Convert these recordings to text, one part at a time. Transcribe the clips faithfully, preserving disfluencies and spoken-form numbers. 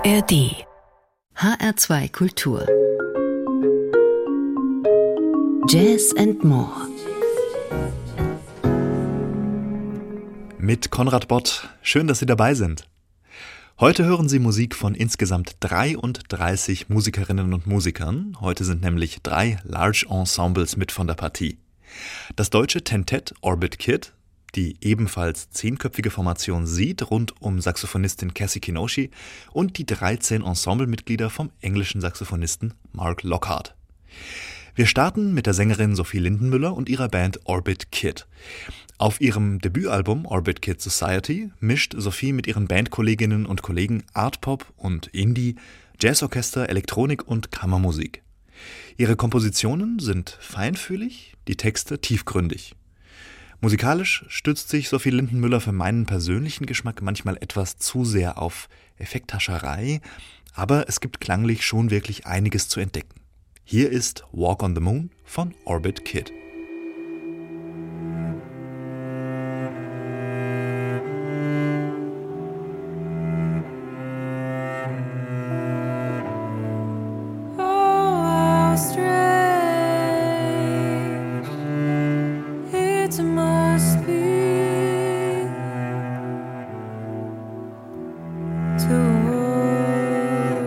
A R D H R zwei Kultur Jazz and More mit Konrad Bott. Schön, dass Sie dabei sind. Heute hören Sie Musik von insgesamt dreiunddreißig Musikerinnen und Musikern. Heute sind nämlich drei Large Ensembles mit von der Partie. Das deutsche Tentett Orbit Kid, die ebenfalls zehnköpfige Formation Seed rund um Saxophonistin Cassie Kinoshi und die dreizehn Ensemblemitglieder vom englischen Saxophonisten Mark Lockhart. Wir starten mit der Sängerin Sophie Lindenmüller und ihrer Band Orbit Kid. Auf ihrem Debütalbum Orbit Kid Society mischt Sophie mit ihren Bandkolleginnen und Kollegen Artpop und Indie, Jazzorchester, Elektronik und Kammermusik. Ihre Kompositionen sind feinfühlig, die Texte tiefgründig. Musikalisch stützt sich Sophie Lindenmüller für meinen persönlichen Geschmack manchmal etwas zu sehr auf Effekthascherei, aber es gibt klanglich schon wirklich einiges zu entdecken. Hier ist Walk on the Moon von Orbit Kid.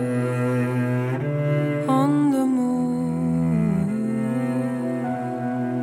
On the moon.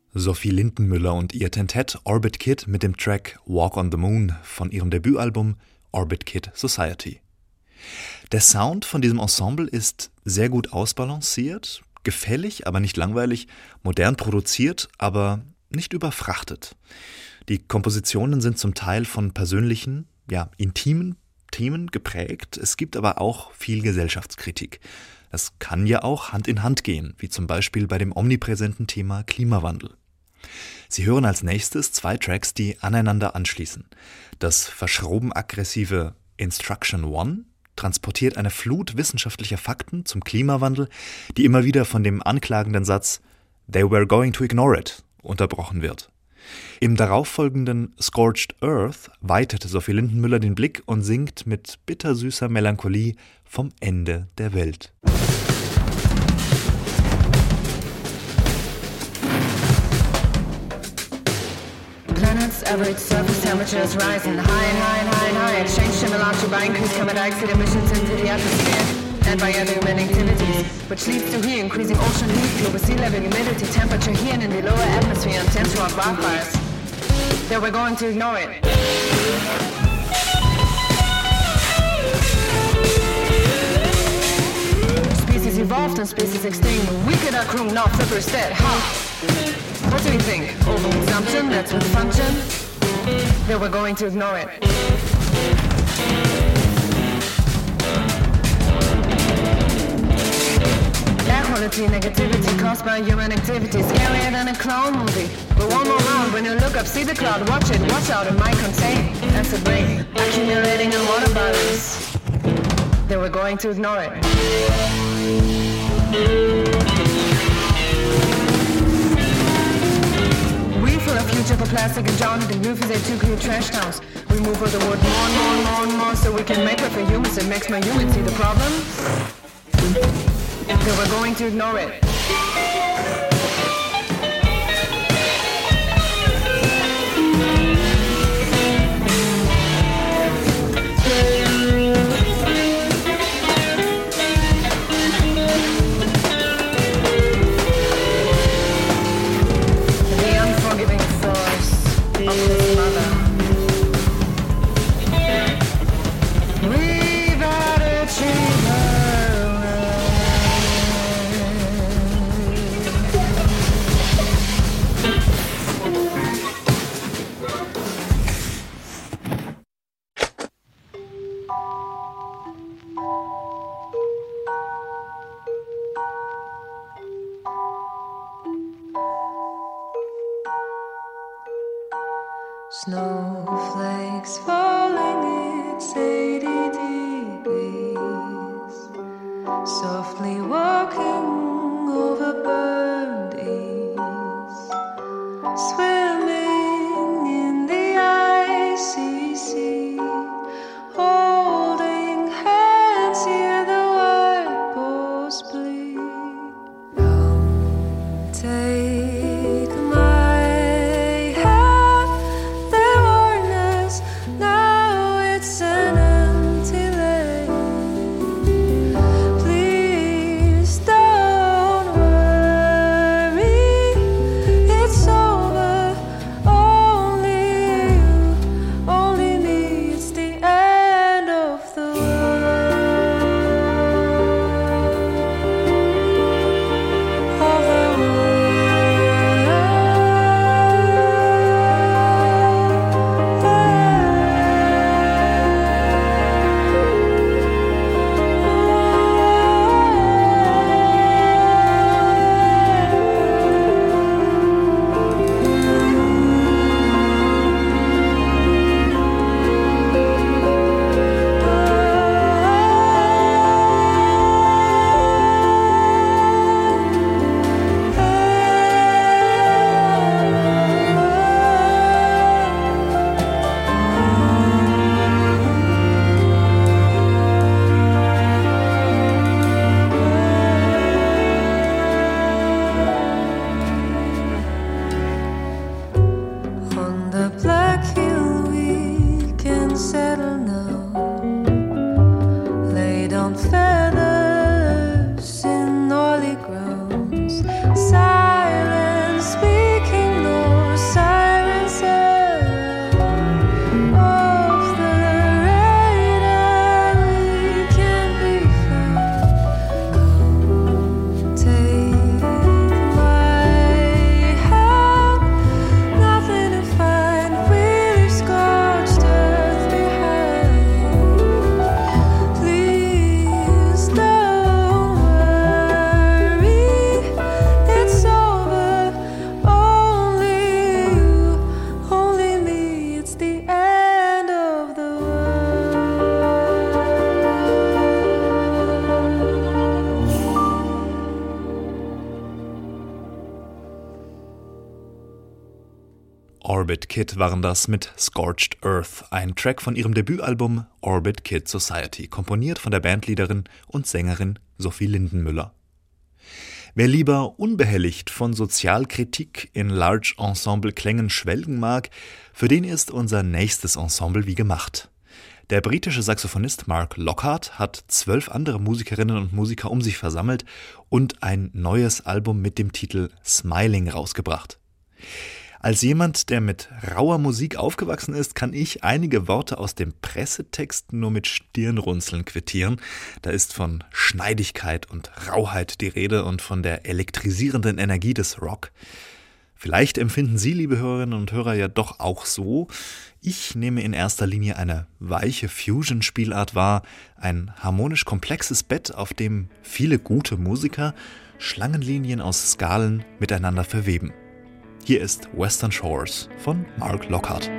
Sophie Lindenmüller und ihr Tentett Orbit Kid mit dem Track Walk on the Moon von ihrem Debütalbum Orbit Kid Society. Der Sound von diesem Ensemble ist sehr gut ausbalanciert, gefällig, aber nicht langweilig, modern produziert, aber nicht überfrachtet. Die Kompositionen sind zum Teil von persönlichen, ja, intimen Themen geprägt, es gibt aber auch viel Gesellschaftskritik. Das kann ja auch Hand in Hand gehen, wie zum Beispiel bei dem omnipräsenten Thema Klimawandel. Sie hören als nächstes zwei Tracks, die aneinander anschließen. Das verschroben aggressive Instruction One transportiert eine Flut wissenschaftlicher Fakten zum Klimawandel, die immer wieder von dem anklagenden Satz "They were going to ignore it" unterbrochen wird. Im darauffolgenden Scorched Earth weitet Sophie Lindenmüller den Blick und singt mit bittersüßer Melancholie vom Ende der Welt. Planet's average surface temperature is rising high and high and high and high. Exchange similar by increased carbon dioxide emissions into the atmosphere and by other human activities, which leads to here increasing ocean heat, global sea level, humidity, temperature here and in the lower atmosphere, and tends to our wildfires. That we're going to ignore it. Species evolved and species extinct. We could have crew, not flipper dead. How? What do you think? Overconsumption, that's with function? That we're going to ignore it. Air quality negativity caused by human activity, scarier than a clown movie. But one more round, when you look up, see the cloud, watch it, watch out, it might contain acid rain accumulating in water bodies. That we're going to ignore it. We full of future for plastic and John, the movies they took here trash towns. We move for the word more and more and more and more so we can make it for humans. It makes my humans see the problem. So we're going to ignore it. The unforgiving force of this mother. We've had a achievement. Snowflakes falling, it's eighty degrees. Softly walking over burned east. Swimming in the icy sea. Holding hands, hear the white bulls bleed. Come, take my Stop. Orbit Kid waren das mit Scorched Earth, ein Track von ihrem Debütalbum Orbit Kid Society, komponiert von der Bandleaderin und Sängerin Sophie Lindenmüller. Wer lieber unbehelligt von Sozialkritik in Large Ensemble Klängen schwelgen mag, für den ist unser nächstes Ensemble wie gemacht. Der britische Saxophonist Mark Lockhart hat zwölf andere Musikerinnen und Musiker um sich versammelt und ein neues Album mit dem Titel Smiling rausgebracht. Als jemand, der mit rauer Musik aufgewachsen ist, kann ich einige Worte aus dem Pressetext nur mit Stirnrunzeln quittieren. Da ist von Schneidigkeit und Rauheit die Rede und von der elektrisierenden Energie des Rock. Vielleicht empfinden Sie, liebe Hörerinnen und Hörer, ja doch auch so. Ich nehme in erster Linie eine weiche Fusion-Spielart wahr, ein harmonisch komplexes Bett, auf dem viele gute Musiker Schlangenlinien aus Skalen miteinander verweben. Hier ist Western Shores von Mark Lockhart.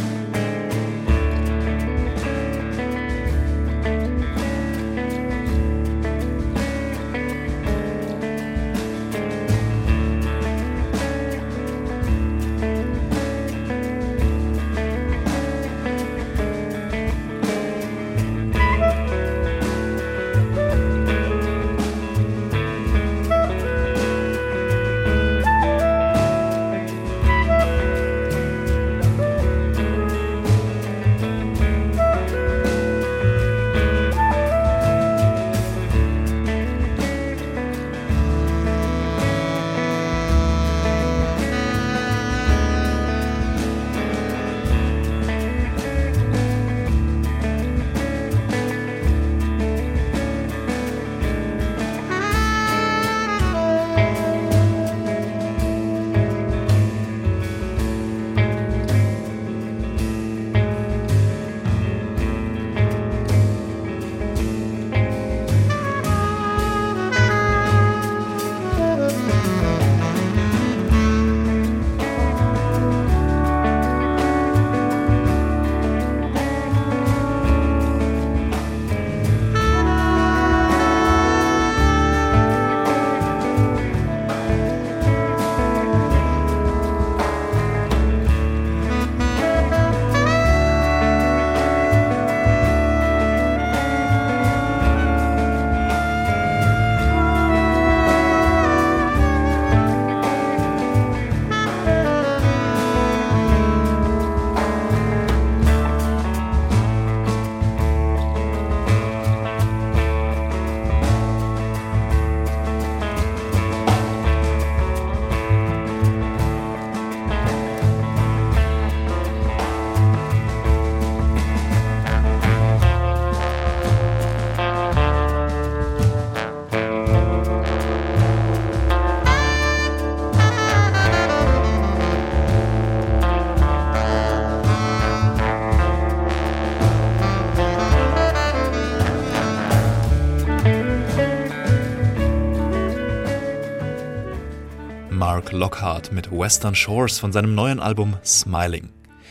Mark Lockhart mit Western Shores von seinem neuen Album Smiling.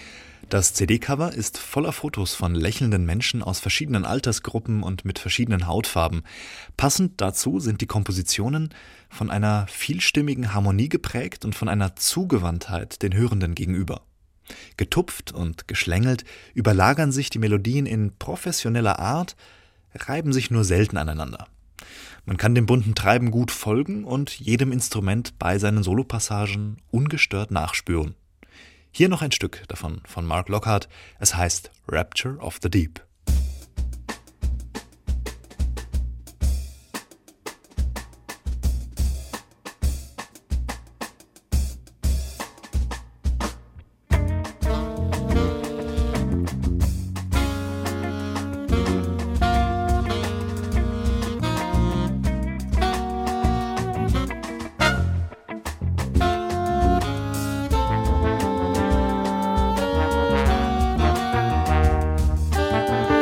Das C D-Cover ist voller Fotos von lächelnden Menschen aus verschiedenen Altersgruppen und mit verschiedenen Hautfarben. Passend dazu sind die Kompositionen von einer vielstimmigen Harmonie geprägt und von einer Zugewandtheit den Hörenden gegenüber. Getupft und geschlängelt überlagern sich die Melodien in professioneller Art, reiben sich nur selten aneinander. Man kann dem bunten Treiben gut folgen und jedem Instrument bei seinen Solopassagen ungestört nachspüren. Hier noch ein Stück davon von Mark Lockhart. Es heißt Rapture of the Deep. Thank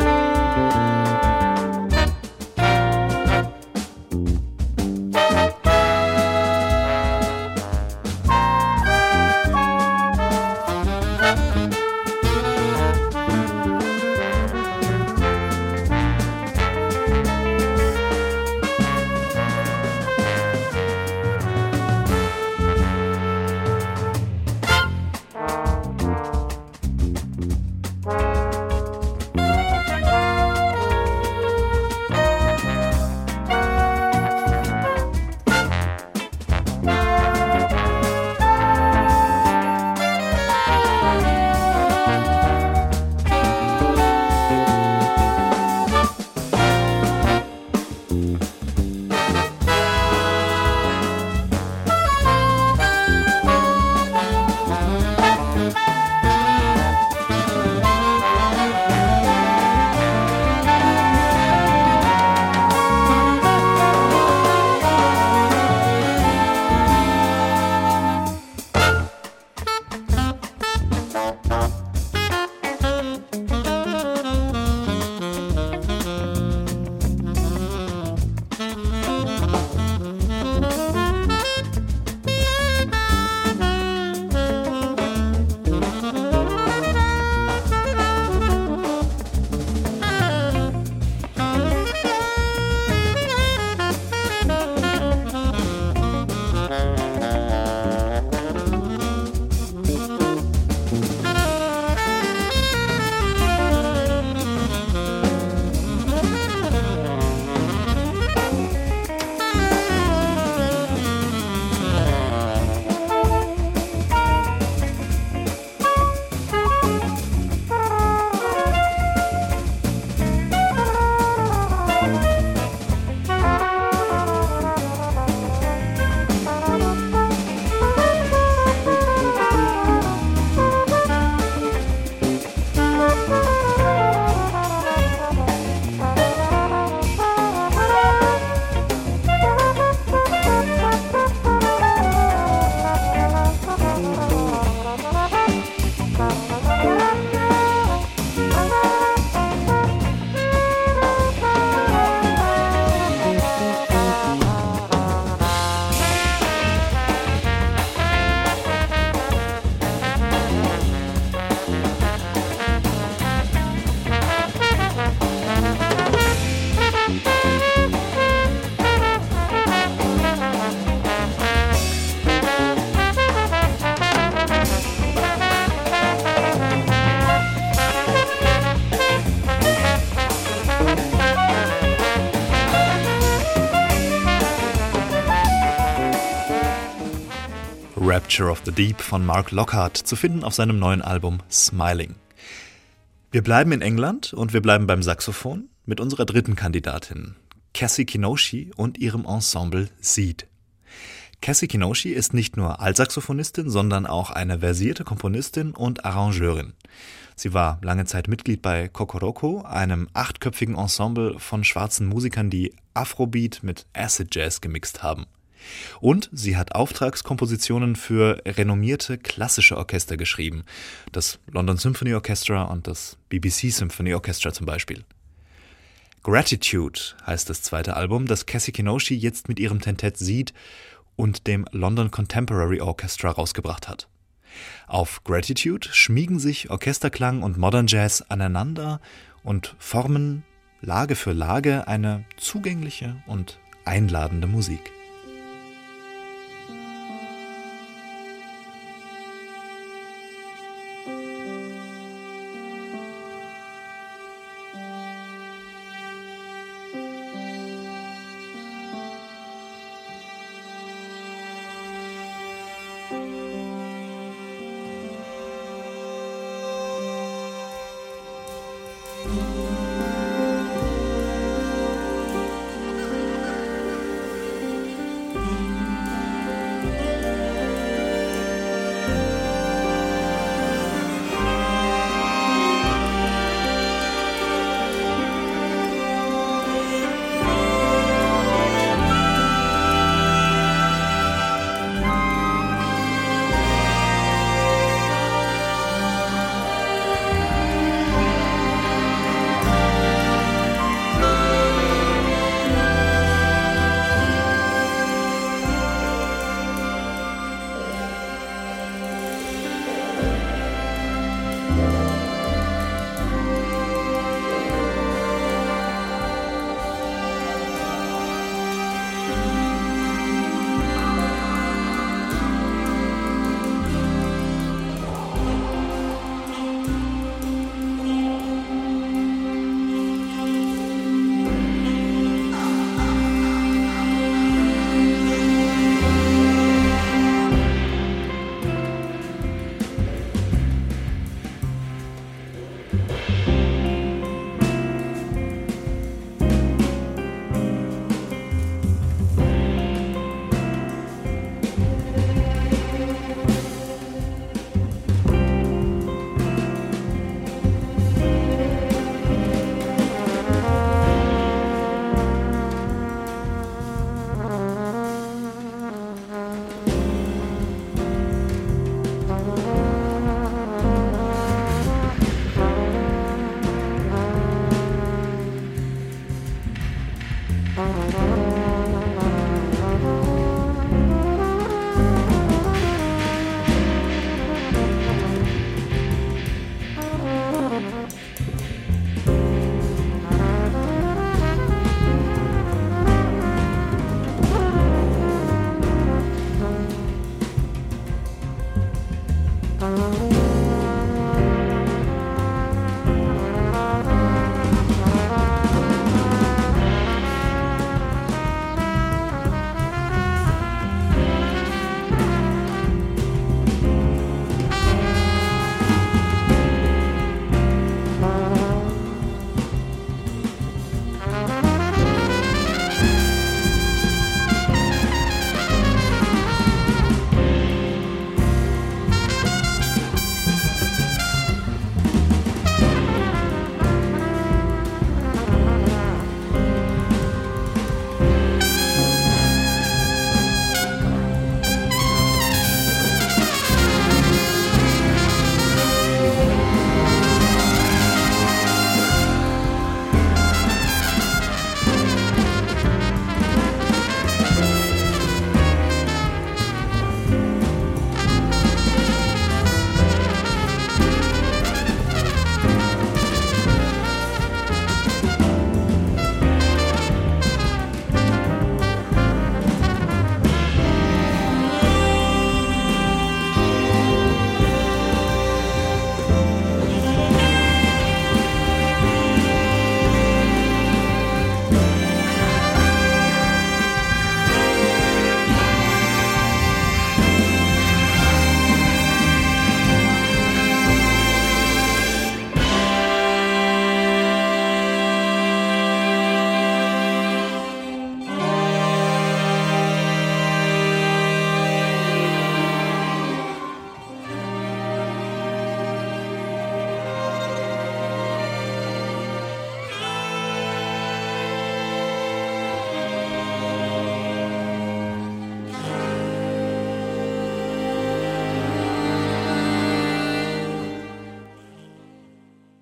Creature of the Deep von Mark Lockhart, zu finden auf seinem neuen Album Smiling. Wir bleiben in England und wir bleiben beim Saxophon mit unserer dritten Kandidatin, Cassie Kinoshie und ihrem Ensemble Seed. Cassie Kinoshie ist nicht nur Altsaxophonistin, sondern auch eine versierte Komponistin und Arrangeurin. Sie war lange Zeit Mitglied bei Kokoroko, einem achtköpfigen Ensemble von schwarzen Musikern, die Afrobeat mit Acid Jazz gemixt haben. Und sie hat Auftragskompositionen für renommierte klassische Orchester geschrieben, das London Symphony Orchestra und das B B C Symphony Orchestra zum Beispiel. Gratitude heißt das zweite Album, das Cassie Kinoshie jetzt mit ihrem Tentett Seed und dem London Contemporary Orchestra rausgebracht hat. Auf Gratitude schmiegen sich Orchesterklang und Modern Jazz aneinander und formen Lage für Lage eine zugängliche und einladende Musik.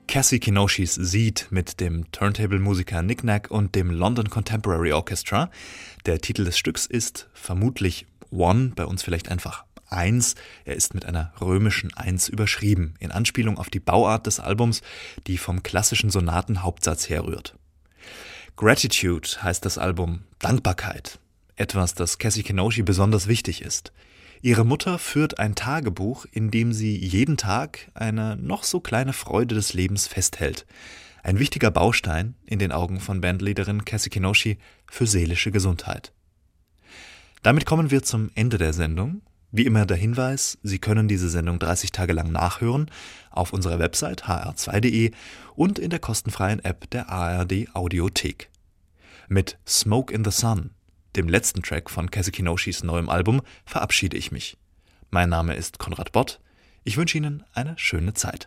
Cassie Kinoshis Seed mit dem Turntable-Musiker Nick Nack und dem London Contemporary Orchestra. Der Titel des Stücks ist vermutlich One, bei uns vielleicht einfach eins. Er ist mit einer römischen eins überschrieben, in Anspielung auf die Bauart des Albums, die vom klassischen Sonatenhauptsatz herrührt. Gratitude heißt das Album, Dankbarkeit. Etwas, das Cassie Kinoshi besonders wichtig ist. Ihre Mutter führt ein Tagebuch, in dem sie jeden Tag eine noch so kleine Freude des Lebens festhält. Ein wichtiger Baustein in den Augen von Bandleaderin Cassie Kinoshi für seelische Gesundheit. Damit kommen wir zum Ende der Sendung. Wie immer der Hinweis, Sie können diese Sendung dreißig Tage lang nachhören auf unserer Website h r zwei punkt d e und in der kostenfreien App der A R D Audiothek. Mit Smoke in the Sun, dem letzten Track von Cassie Kinoshis neuem Album, verabschiede ich mich. Mein Name ist Konrad Bott. Ich wünsche Ihnen eine schöne Zeit.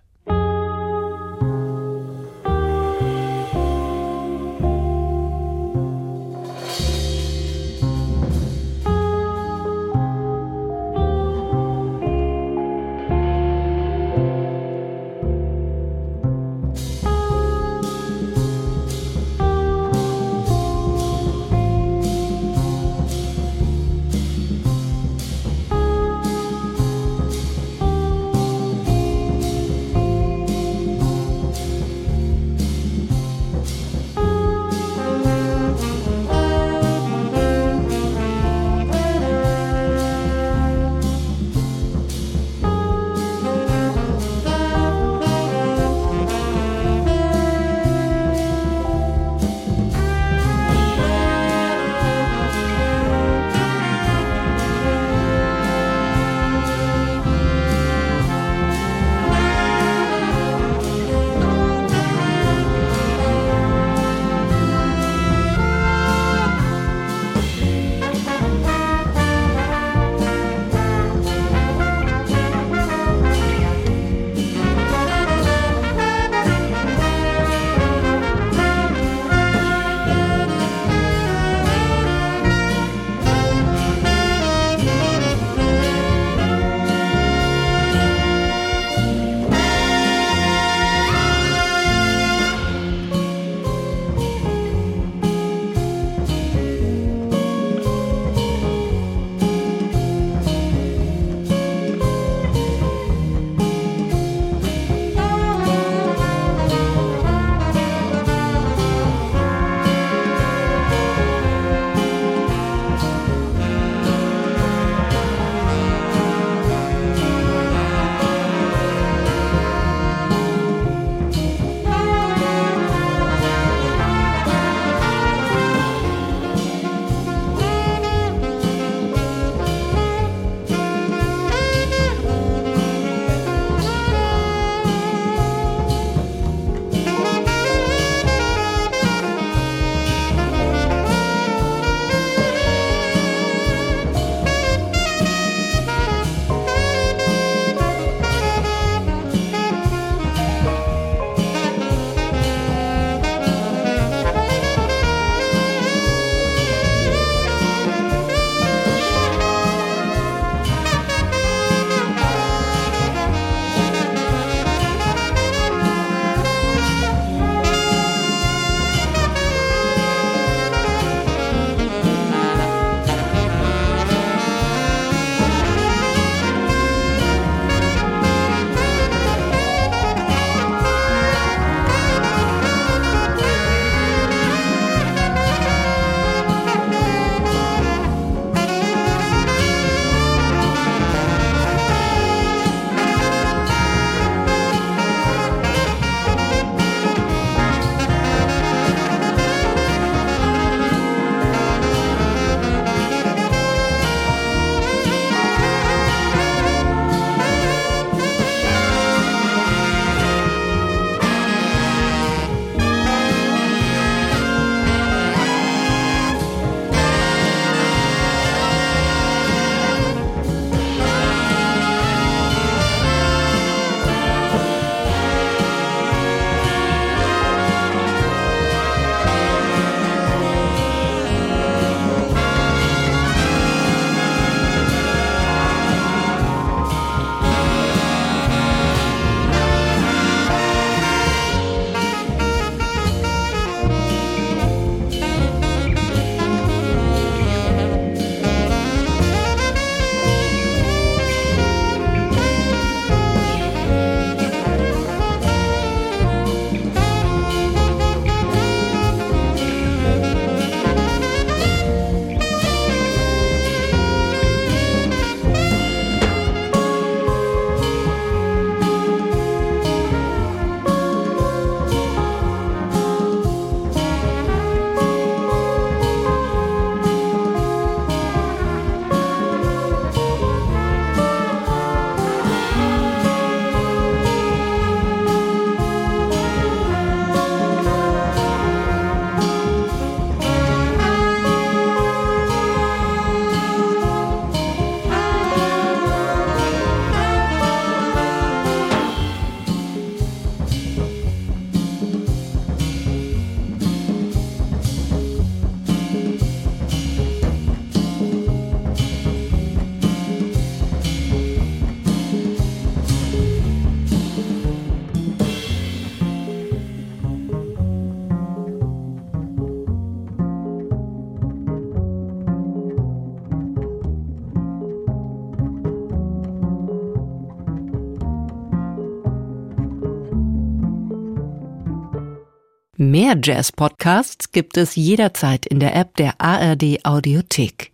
Mehr Jazz-Podcasts gibt es jederzeit in der App der A R D Audiothek.